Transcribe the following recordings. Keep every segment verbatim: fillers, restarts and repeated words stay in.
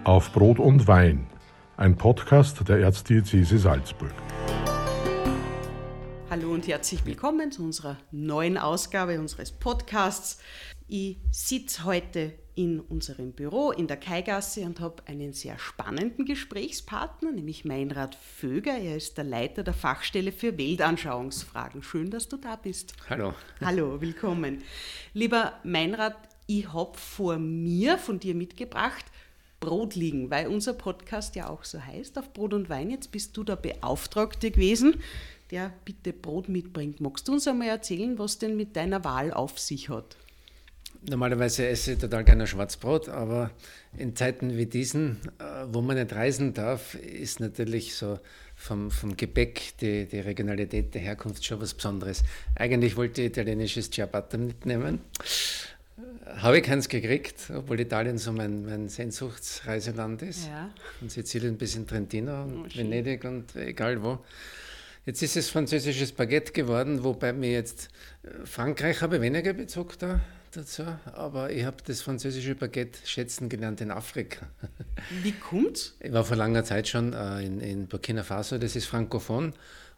Auf Brot und Wein, ein Podcast der Erzdiözese Salzburg. Hallo und herzlich willkommen zu unserer neuen Ausgabe unseres Podcasts. Ich sitze heute in unserem Büro in der Kaigasse und habe einen sehr spannenden Gesprächspartner, nämlich Meinrad Vöger. Er ist der Leiter der Fachstelle für Weltanschauungsfragen. Schön, dass du da bist. Hallo. Hallo, willkommen. Lieber Meinrad, ich habe vor mir von dir mitgebracht Brot liegen, weil unser Podcast ja auch so heißt, auf Brot und Wein. Jetzt bist du der Beauftragte gewesen, der bitte Brot mitbringt. Magst du uns einmal erzählen, was denn mit deiner Wahl auf sich hat? Normalerweise esse ich total gerne Schwarzbrot, aber in Zeiten wie diesen, wo man nicht reisen darf, ist natürlich so vom, vom Gebäck die, die Regionalität der Herkunft schon was Besonderes. Eigentlich wollte ich italienisches Ciabatta mitnehmen. Habe ich keins gekriegt, obwohl Italien so mein, mein Sehnsuchtsreiseland ist. Ja. Von Sizilien bis in Trentino und Oh, Venedig und egal wo. Jetzt ist es französisches Baguette geworden, wobei mir jetzt Frankreich habe ich weniger Bezug da, dazu, aber ich habe das französische Baguette schätzen gelernt in Afrika. Wie kommt's? Ich war vor langer Zeit schon äh, in, in Burkina Faso, das ist frankophon,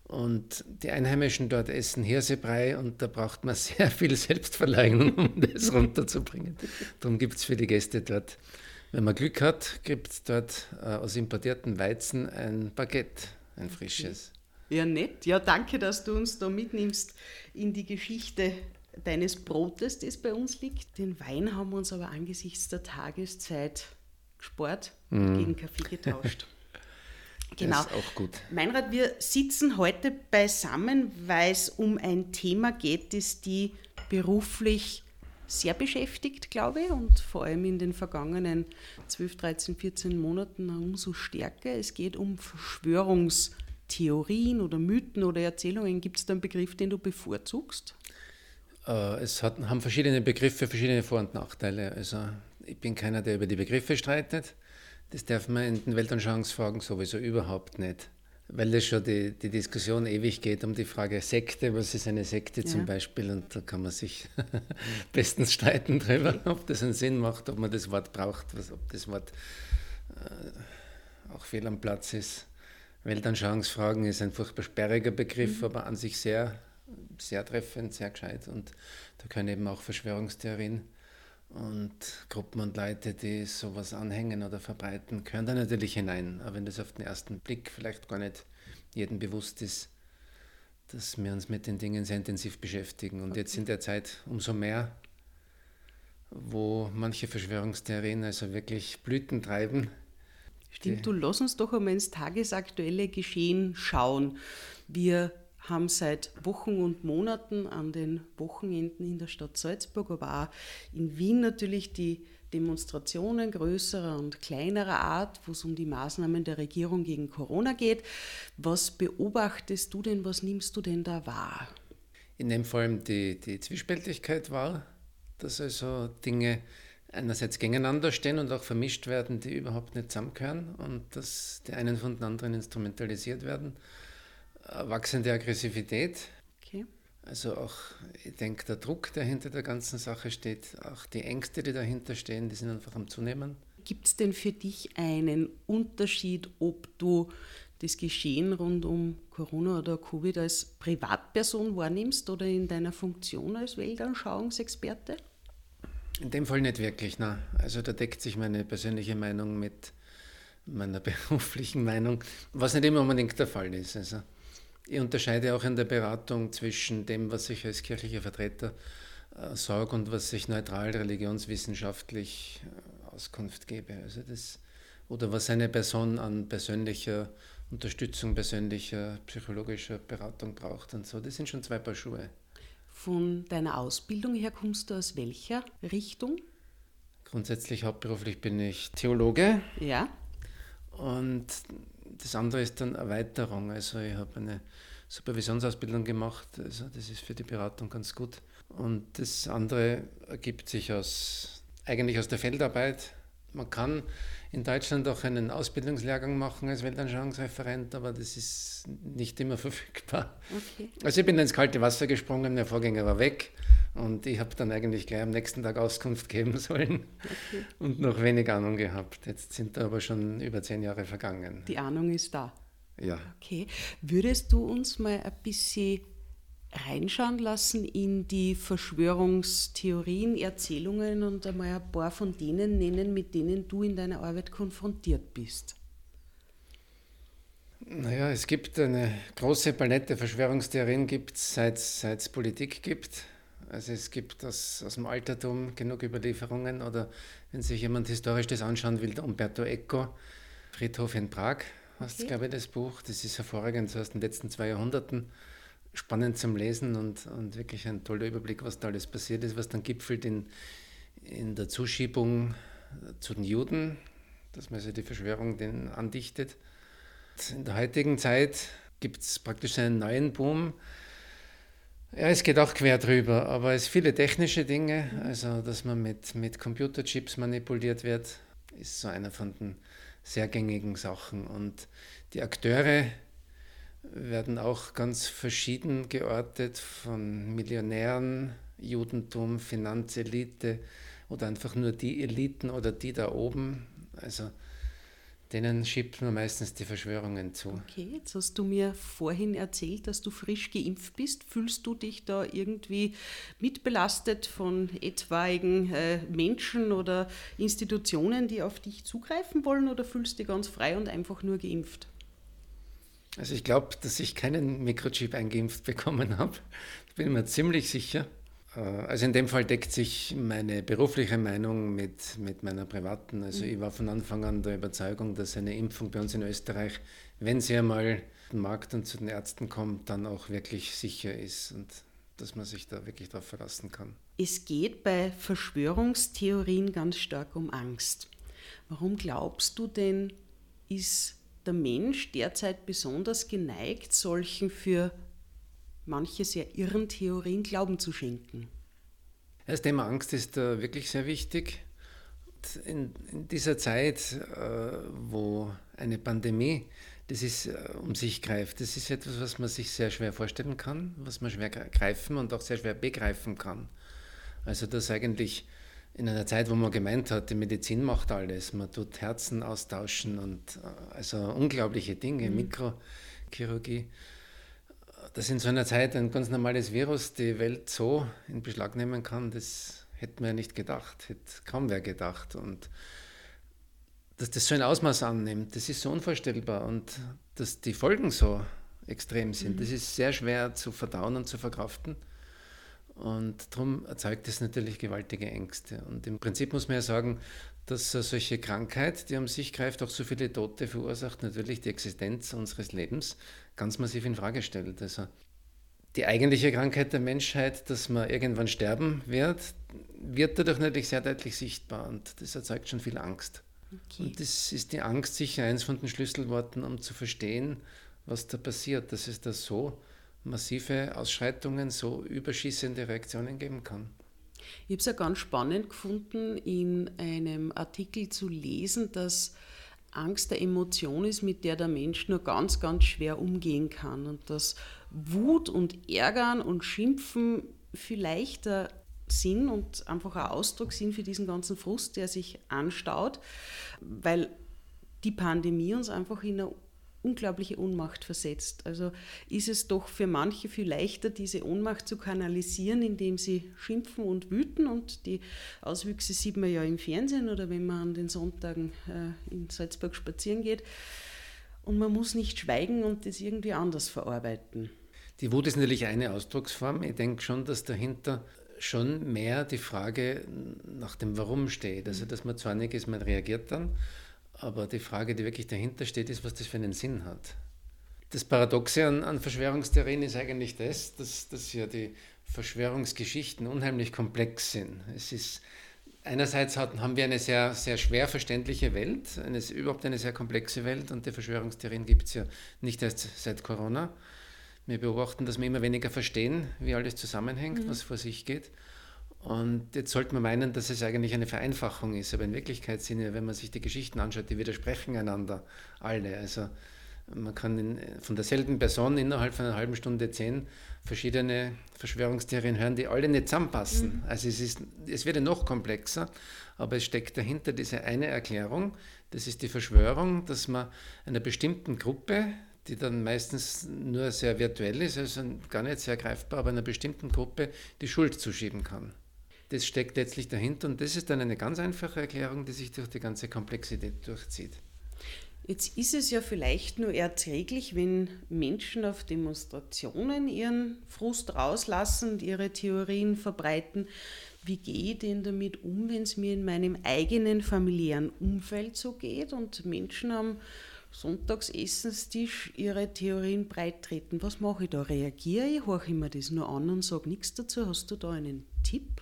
und die Einheimischen dort essen Hirsebrei und da braucht man sehr viel Selbstverleugnung, um das runterzubringen. Darum gibt es für die Gäste dort, wenn man Glück hat, gibt es dort äh, aus importierten Weizen ein Baguette, ein frisches. Ja, nett. Ja, danke, dass du uns da mitnimmst in die Geschichte deines Brotes, das bei uns liegt. Den Wein haben wir uns aber angesichts der Tageszeit gespart und mm. gegen Kaffee getauscht. Genau. Das ist auch gut. Meinrad, wir sitzen heute beisammen, weil es um ein Thema geht, das die beruflich sehr beschäftigt, glaube ich, und vor allem in den vergangenen zwölf, dreizehn, vierzehn Monaten umso stärker. Es geht um Verschwörungstheorien oder Mythen oder Erzählungen. Gibt es da einen Begriff, den du bevorzugst? Äh, es hat, haben verschiedene Begriffe, verschiedene Vor- und Nachteile. Also ich bin keiner, der über die Begriffe streitet. Das darf man in den Weltanschauungsfragen sowieso überhaupt nicht, weil das schon die, die Diskussion ewig geht um die Frage Sekte, was ist eine Sekte zum ja. Beispiel, und da kann man sich bestens streiten drüber, ob das einen Sinn macht, ob man das Wort braucht, was, ob das Wort äh, auch fehl am Platz ist. Weltanschauungsfragen ist ein furchtbar sperriger Begriff, mhm. aber an sich sehr, sehr treffend, sehr gescheit, und da können eben auch Verschwörungstheorien und Gruppen und Leute, die sowas anhängen oder verbreiten, gehören da natürlich hinein. Aber wenn das auf den ersten Blick vielleicht gar nicht jedem bewusst ist, dass wir uns mit den Dingen sehr intensiv beschäftigen. Und okay. jetzt in der Zeit umso mehr, wo manche Verschwörungstheorien also wirklich Blüten treiben. Stimmt, du lass uns doch einmal ins tagesaktuelle Geschehen schauen. Wir haben seit Wochen und Monaten an den Wochenenden in der Stadt Salzburg, aber auch in Wien natürlich die Demonstrationen größerer und kleinerer Art, wo es um die Maßnahmen der Regierung gegen Corona geht. Was beobachtest du denn, was nimmst du denn da wahr? Ich nehme vor allem die, die Zwiespältigkeit wahr, dass also Dinge einerseits gegeneinander stehen und auch vermischt werden, die überhaupt nicht zusammengehören, und dass die einen von den anderen instrumentalisiert werden. Wachsende Aggressivität, okay. Also auch, ich denke, der Druck, der hinter der ganzen Sache steht, auch die Ängste, die dahinter stehen, die sind einfach am Zunehmen. Gibt es denn für dich einen Unterschied, ob du das Geschehen rund um Corona oder Covid als Privatperson wahrnimmst oder in deiner Funktion als Weltanschauungsexperte? In dem Fall nicht wirklich, nein. Also da deckt sich meine persönliche Meinung mit meiner beruflichen Meinung, was nicht immer unbedingt der Fall ist. Also ich unterscheide auch in der Beratung zwischen dem, was ich als kirchlicher Vertreter äh, sage und was ich neutral religionswissenschaftlich äh, Auskunft gebe. Also das, oder was eine Person an persönlicher Unterstützung, persönlicher psychologischer Beratung braucht und so. Das sind schon zwei Paar Schuhe. Von deiner Ausbildung her kommst du aus welcher Richtung? Grundsätzlich hauptberuflich bin ich Theologe. Ja. Und das andere ist dann Erweiterung. Also ich habe eine Supervisionsausbildung gemacht, also das ist für die Beratung ganz gut. Und das andere ergibt sich aus, eigentlich aus der Feldarbeit. Man kann in Deutschland auch einen Ausbildungslehrgang machen als Weltanschauungsreferent, aber das ist nicht immer verfügbar. Okay. Also ich bin ins kalte Wasser gesprungen, der Vorgänger war weg Und ich habe dann eigentlich gleich am nächsten Tag Auskunft geben sollen okay. und noch wenig Ahnung gehabt. Jetzt sind da aber schon über zehn Jahre vergangen. Die Ahnung ist da. Ja. Okay. Würdest du uns mal ein bisschen reinschauen lassen in die Verschwörungstheorien, Erzählungen und einmal ein paar von denen nennen, mit denen du in deiner Arbeit konfrontiert bist? Naja, es gibt eine große Palette Verschwörungstheorien, gibt es, seit es Politik gibt. Also es gibt aus, aus dem Altertum genug Überlieferungen oder wenn sich jemand historisch das anschauen will, Umberto Eco, Friedhof in Prag, heißt okay. glaube ich das Buch. Das ist hervorragend, so aus den letzten zwei Jahrhunderten. Spannend zum Lesen und, und wirklich ein toller Überblick, was da alles passiert ist, was dann gipfelt in, in der Zuschiebung zu den Juden, dass man also die Verschwörung denen andichtet. In der heutigen Zeit gibt es praktisch einen neuen Boom. Ja, es geht auch quer drüber, aber es viele technische Dinge, also dass man mit, mit Computerchips manipuliert wird, ist so einer von den sehr gängigen Sachen. Und die Akteure werden auch ganz verschieden geortet, von Millionären, Judentum, Finanzelite oder einfach nur die Eliten oder die da oben. Also denen schiebt man meistens die Verschwörungen zu. Okay, jetzt hast du mir vorhin erzählt, dass du frisch geimpft bist. Fühlst du dich da irgendwie mitbelastet von etwaigen äh, Menschen oder Institutionen, die auf dich zugreifen wollen, oder fühlst du dich ganz frei und einfach nur geimpft? Also ich glaube, dass ich keinen Mikrochip eingeimpft bekommen habe. Ich bin mir ziemlich sicher. Also in dem Fall deckt sich meine berufliche Meinung mit, mit meiner privaten. Also ich war von Anfang an der Überzeugung, dass eine Impfung bei uns in Österreich, wenn sie einmal den Markt und zu den Ärzten kommt, dann auch wirklich sicher ist und dass man sich da wirklich darauf verlassen kann. Es geht bei Verschwörungstheorien ganz stark um Angst. Warum glaubst du denn, ist der Mensch derzeit besonders geneigt, solchen für manche sehr irren Theorien Glauben zu schenken? Das Thema Angst ist äh, wirklich sehr wichtig. In, in dieser Zeit, äh, wo eine Pandemie, das ist, äh, um sich greift, das ist etwas, was man sich sehr schwer vorstellen kann, was man schwer greifen und auch sehr schwer begreifen kann. Also dass eigentlich in einer Zeit, wo man gemeint hat, die Medizin macht alles, man tut Herzen austauschen und äh, also unglaubliche Dinge, mhm. Mikrochirurgie, dass in so einer Zeit ein ganz normales Virus die Welt so in Beschlag nehmen kann, das hätte man ja nicht gedacht, hätte kaum wer gedacht. Und dass das so ein Ausmaß annimmt, das ist so unvorstellbar. Und dass die Folgen so extrem sind, mhm. das ist sehr schwer zu verdauen und zu verkraften. Und darum erzeugt es natürlich gewaltige Ängste. Und im Prinzip muss man ja sagen, dass eine solche Krankheit, die um sich greift, auch so viele Tote verursacht, natürlich die Existenz unseres Lebens ganz massiv in Frage stellt. Also die eigentliche Krankheit der Menschheit, dass man irgendwann sterben wird, wird dadurch natürlich sehr deutlich sichtbar und das erzeugt schon viel Angst. Okay. Und das ist die Angst sicher eins von den Schlüsselworten, um zu verstehen, was da passiert, dass es da so massive Ausschreitungen, so überschießende Reaktionen geben kann. Ich habe es ja ganz spannend gefunden, in einem Artikel zu lesen, dass Angst eine Emotion ist, mit der der Mensch nur ganz, ganz schwer umgehen kann und dass Wut und Ärgern und Schimpfen viel leichter sind und einfach ein Ausdruck sind für diesen ganzen Frust, der sich anstaut, weil die Pandemie uns einfach in eine unglaubliche Ohnmacht versetzt. Also ist es doch für manche viel leichter, diese Ohnmacht zu kanalisieren, indem sie schimpfen und wüten, und die Auswüchse sieht man ja im Fernsehen oder wenn man an den Sonntagen äh, in Salzburg spazieren geht, und man muss nicht schweigen und das irgendwie anders verarbeiten. Die Wut ist natürlich eine Ausdrucksform. Ich denke schon, dass dahinter schon mehr die Frage nach dem Warum steht. Also dass man zornig ist, man reagiert dann. Aber die Frage, die wirklich dahinter steht, ist, was das für einen Sinn hat. Das Paradoxe an, an Verschwörungstheorien ist eigentlich das, dass, dass ja die Verschwörungsgeschichten unheimlich komplex sind. Es ist, einerseits hat, haben wir eine sehr, sehr schwer verständliche Welt, eine, überhaupt eine sehr komplexe Welt, und die Verschwörungstheorien gibt es ja nicht erst seit Corona. Wir beobachten, dass wir immer weniger verstehen, wie alles zusammenhängt, mhm. was vor sich geht. Und jetzt sollte man meinen, dass es eigentlich eine Vereinfachung ist, aber in Wirklichkeit sind ja, wenn man sich die Geschichten anschaut, die widersprechen einander alle. Also Man kann in, von derselben Person innerhalb von einer halben Stunde zehn verschiedene Verschwörungstheorien hören, die alle nicht zusammenpassen. Mhm. Also es, ist, es wird ja noch komplexer, aber es steckt dahinter diese eine Erklärung, das ist die Verschwörung, dass man einer bestimmten Gruppe, die dann meistens nur sehr virtuell ist, also gar nicht sehr greifbar, aber einer bestimmten Gruppe die Schuld zuschieben kann. Das steckt letztlich dahinter und das ist dann eine ganz einfache Erklärung, die sich durch die ganze Komplexität durchzieht. Jetzt ist es ja vielleicht nur erträglich, wenn Menschen auf Demonstrationen ihren Frust rauslassen und ihre Theorien verbreiten. Wie gehe ich denn damit um, wenn es mir in meinem eigenen familiären Umfeld so geht und Menschen am Sonntagsessenstisch ihre Theorien breittreten? Was mache ich da? Reagiere ich? Horche ich mir das nur an und sage nichts dazu? Hast du da einen Tipp?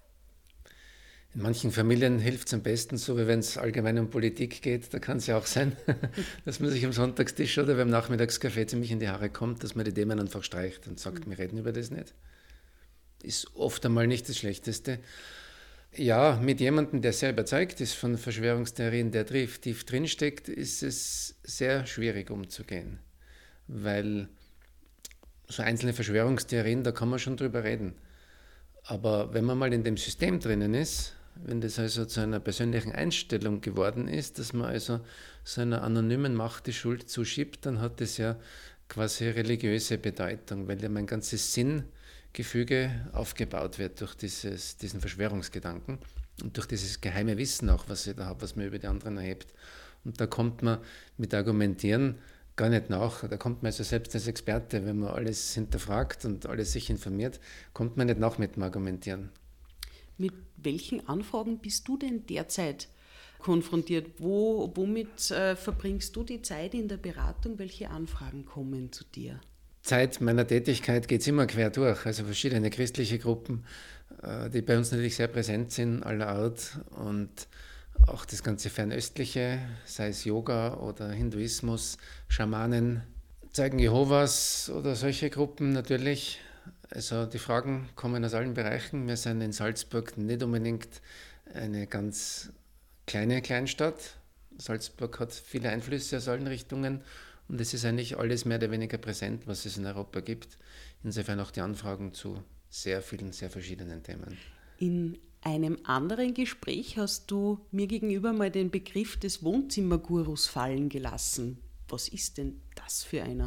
In manchen Familien hilft es am besten, so wie wenn es allgemein um Politik geht, da kann es ja auch sein, dass man sich am Sonntagstisch oder beim Nachmittagskaffee ziemlich in die Haare kommt, dass man die Themen einfach streicht und sagt, mhm. wir reden über das nicht. Ist oft einmal nicht das Schlechteste. Ja, mit jemandem, der sehr überzeugt ist von Verschwörungstheorien, der tief, tief drinsteckt, ist es sehr schwierig umzugehen. Weil so einzelne Verschwörungstheorien, da kann man schon drüber reden. Aber wenn man mal in dem System drinnen ist, wenn das also zu einer persönlichen Einstellung geworden ist, dass man also so einer anonymen Macht die Schuld zuschiebt, dann hat das ja quasi religiöse Bedeutung, weil ja mein ganzes Sinngefüge aufgebaut wird durch dieses, diesen Verschwörungsgedanken und durch dieses geheime Wissen auch, was ich da habe, was man über die anderen erhebt. Und da kommt man mit Argumentieren gar nicht nach. Da kommt man also selbst als Experte, wenn man alles hinterfragt und alles sich informiert, kommt man nicht nach mit dem Argumentieren. Mit welchen Anfragen bist du denn derzeit konfrontiert? Wo, womit äh, verbringst du die Zeit in der Beratung? Welche Anfragen kommen zu dir? Zeit meiner Tätigkeit geht es immer quer durch. Also verschiedene christliche Gruppen, äh, die bei uns natürlich sehr präsent sind, aller Art. Und auch das ganze Fernöstliche, sei es Yoga oder Hinduismus, Schamanen, Zeugen Jehovas oder solche Gruppen natürlich. Also die Fragen kommen aus allen Bereichen. Wir sind in Salzburg nicht unbedingt eine ganz kleine Kleinstadt. Salzburg hat viele Einflüsse aus allen Richtungen und es ist eigentlich alles mehr oder weniger präsent, was es in Europa gibt. Insofern auch die Anfragen zu sehr vielen, sehr verschiedenen Themen. In einem anderen Gespräch hast du mir gegenüber mal den Begriff des Wohnzimmergurus fallen gelassen. Was ist denn das für einer?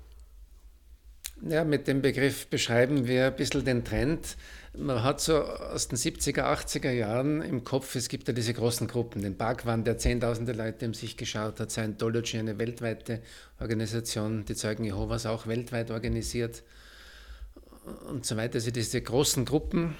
Ja, mit dem Begriff beschreiben wir ein bisschen den Trend. Man hat so aus den siebziger, achtziger Jahren im Kopf, es gibt ja diese großen Gruppen, den Bhagwan, der zehntausende Leute um sich geschaut hat, Scientology, eine weltweite Organisation, die Zeugen Jehovas auch weltweit organisiert und so weiter. Also diese großen Gruppen.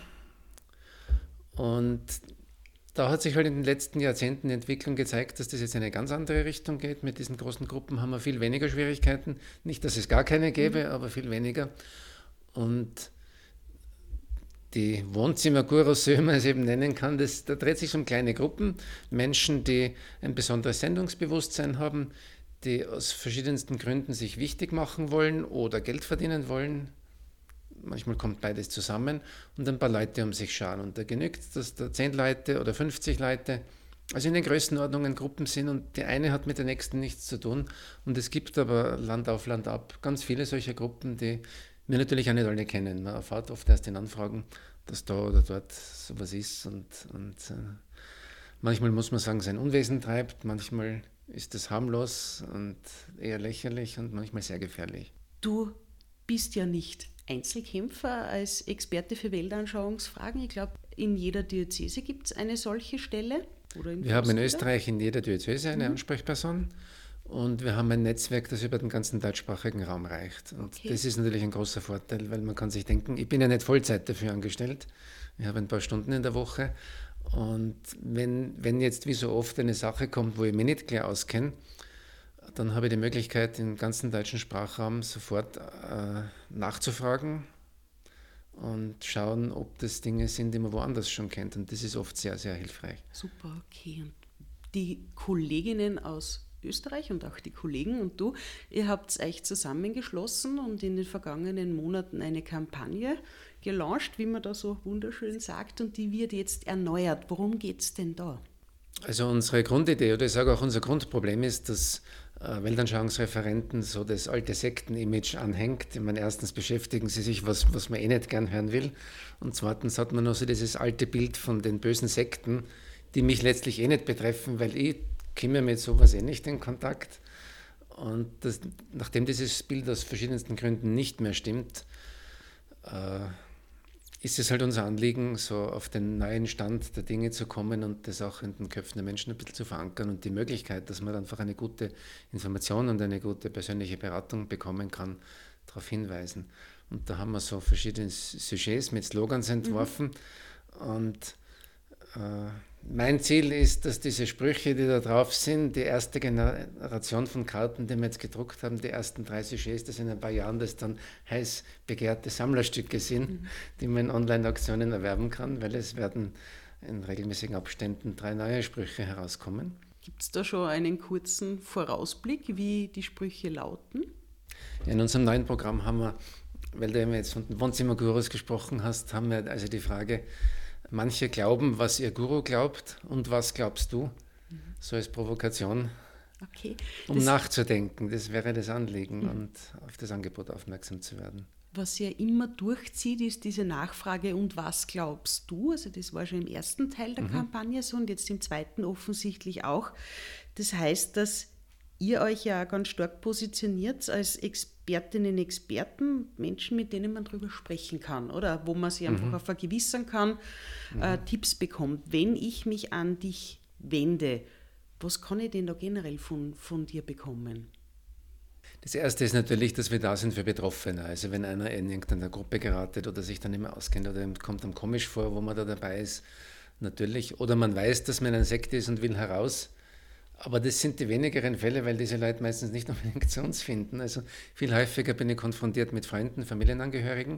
Und da hat sich halt in den letzten Jahrzehnten die Entwicklung gezeigt, dass das jetzt in eine ganz andere Richtung geht. Mit diesen großen Gruppen haben wir viel weniger Schwierigkeiten. Nicht, dass es gar keine gäbe, mhm. aber viel weniger. Und die Wohnzimmergurus, so wie man es eben nennen kann, das, da dreht sich um kleine Gruppen. Menschen, die ein besonderes Sendungsbewusstsein haben, die aus verschiedensten Gründen sich wichtig machen wollen oder Geld verdienen wollen. Manchmal kommt beides zusammen und ein paar Leute um sich schauen. Und da genügt, dass da zehn Leute oder fünfzig Leute, also in den Größenordnungen Gruppen sind und die eine hat mit der nächsten nichts zu tun. Und es gibt aber Land auf Land ab ganz viele solcher Gruppen, die wir natürlich auch nicht alle kennen. Man erfährt oft erst in Anfragen, dass da oder dort sowas ist. Und, und äh, manchmal muss man sagen, sein Unwesen treibt, manchmal ist es harmlos und eher lächerlich und manchmal sehr gefährlich. Du bist ja nicht Einzelkämpfer als Experte für Weltanschauungsfragen. Ich glaube, in jeder Diözese gibt es eine solche Stelle. Oder in wir haben in Österreich in jeder Diözese eine mhm. Ansprechperson und wir haben ein Netzwerk, das über den ganzen deutschsprachigen Raum reicht. Und okay. das ist natürlich ein großer Vorteil, weil man kann sich denken, ich bin ja nicht Vollzeit dafür angestellt, ich habe ein paar Stunden in der Woche und wenn, wenn jetzt wie so oft eine Sache kommt, wo ich mich nicht klar auskenne, dann habe ich die Möglichkeit, im ganzen deutschen Sprachraum sofort äh, nachzufragen und schauen, ob das Dinge sind, die man woanders schon kennt. Und das ist oft sehr, sehr hilfreich. Super, okay. Und die Kolleginnen aus Österreich und auch die Kollegen und du, ihr habt euch zusammengeschlossen und in den vergangenen Monaten eine Kampagne gelauncht, wie man da so wunderschön sagt, und die wird jetzt erneuert. Worum geht es denn da? Also unsere Grundidee, oder ich sage auch unser Grundproblem ist, dass äh, Weltanschauungsreferenten so das alte Sekten-Image anhängt. Ich meine, erstens beschäftigen sie sich, was, was man eh nicht gern hören will. Und zweitens hat man noch so dieses alte Bild von den bösen Sekten, die mich letztlich eh nicht betreffen, weil ich komme mit sowas eh nicht in Kontakt. Und das, nachdem dieses Bild aus verschiedensten Gründen nicht mehr stimmt, äh, ist es halt unser Anliegen, so auf den neuen Stand der Dinge zu kommen und das auch in den Köpfen der Menschen ein bisschen zu verankern und die Möglichkeit, dass man einfach eine gute Information und eine gute persönliche Beratung bekommen kann, darauf hinweisen. Und da haben wir so verschiedene Sujets mit Slogans entworfen. Mhm. Und äh, mein Ziel ist, dass diese Sprüche, die da drauf sind, die erste Generation von Karten, die wir jetzt gedruckt haben, die ersten drei Sujets, dass in ein paar Jahren das dann heiß begehrte Sammlerstücke sind, mhm. die man in Online-Auktionen erwerben kann, weil es werden in regelmäßigen Abständen drei neue Sprüche herauskommen. Gibt es da schon einen kurzen Vorausblick, wie die Sprüche lauten? Ja, in unserem neuen Programm haben wir, weil du eben jetzt von den Wohnzimmergurus gesprochen hast, haben wir also die Frage, manche glauben, was ihr Guru glaubt und was glaubst du? Mhm. So als Provokation, okay. um das nachzudenken. Das wäre das Anliegen mhm. und auf das Angebot aufmerksam zu werden. Was ja immer durchzieht, ist diese Nachfrage, und was glaubst du? Also das war schon im ersten Teil der mhm. Kampagne so und jetzt im zweiten offensichtlich auch. Das heißt, dass ihr euch ja ganz stark positioniert als Expertinnen und Experten, Menschen, mit denen man darüber sprechen kann, oder wo man sich einfach mhm. auch vergewissern kann, mhm. äh, Tipps bekommt. Wenn ich mich an dich wende, was kann ich denn da generell von, von dir bekommen? Das Erste ist natürlich, dass wir da sind für Betroffene. Also wenn einer in irgendeiner Gruppe geratet oder sich dann nicht mehr auskennt oder kommt einem komisch vor, wo man da dabei ist, natürlich. Oder man weiß, dass man in einer Sekte ist und will heraus. Aber das sind die wenigeren Fälle, weil diese Leute meistens nicht unbedingt zu uns finden. Also viel häufiger bin ich konfrontiert mit Freunden, Familienangehörigen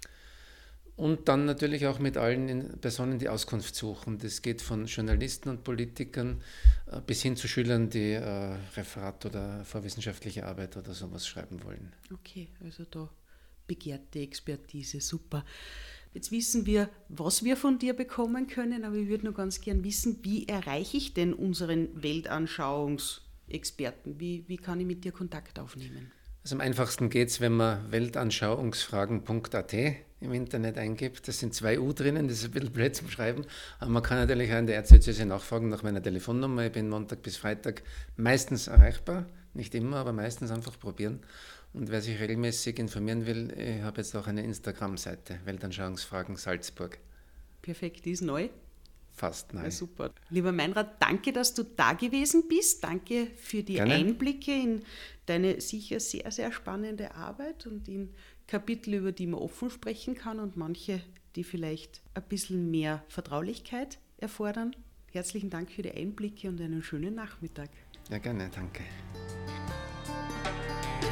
und dann natürlich auch mit allen Personen, die Auskunft suchen. Das geht von Journalisten und Politikern bis hin zu Schülern, die äh, Referat oder vorwissenschaftliche Arbeit oder sowas schreiben wollen. Okay, also da begehrte Expertise, super. Jetzt wissen wir, was wir von dir bekommen können, aber ich würde nur ganz gern wissen, wie erreiche ich denn unseren Weltanschauungsexperten? Wie, wie kann ich mit dir Kontakt aufnehmen? Also am einfachsten geht es, wenn man weltanschauungsfragen punkt a t im Internet eingibt. Das sind zwei U drinnen, das ist ein bisschen blöd zum Schreiben. Aber man kann natürlich auch in der Erzdiözese nachfragen nach meiner Telefonnummer. Ich bin Montag bis Freitag meistens erreichbar, nicht immer, aber meistens einfach probieren. Und wer sich regelmäßig informieren will, ich habe jetzt auch eine Instagram-Seite, Weltanschauungsfragen Salzburg. Perfekt, die ist neu? Fast neu. Ja, super. Lieber Meinrad, danke, dass du da gewesen bist. Danke für die Gerne. Einblicke in deine sicher sehr, sehr spannende Arbeit und in Kapitel, über die man offen sprechen kann und manche, die vielleicht ein bisschen mehr Vertraulichkeit erfordern. Herzlichen Dank für die Einblicke und einen schönen Nachmittag. Ja, gerne, danke.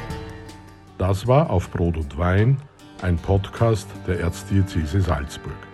Das war Auf Brot und Wein, ein Podcast der Erzdiözese Salzburg.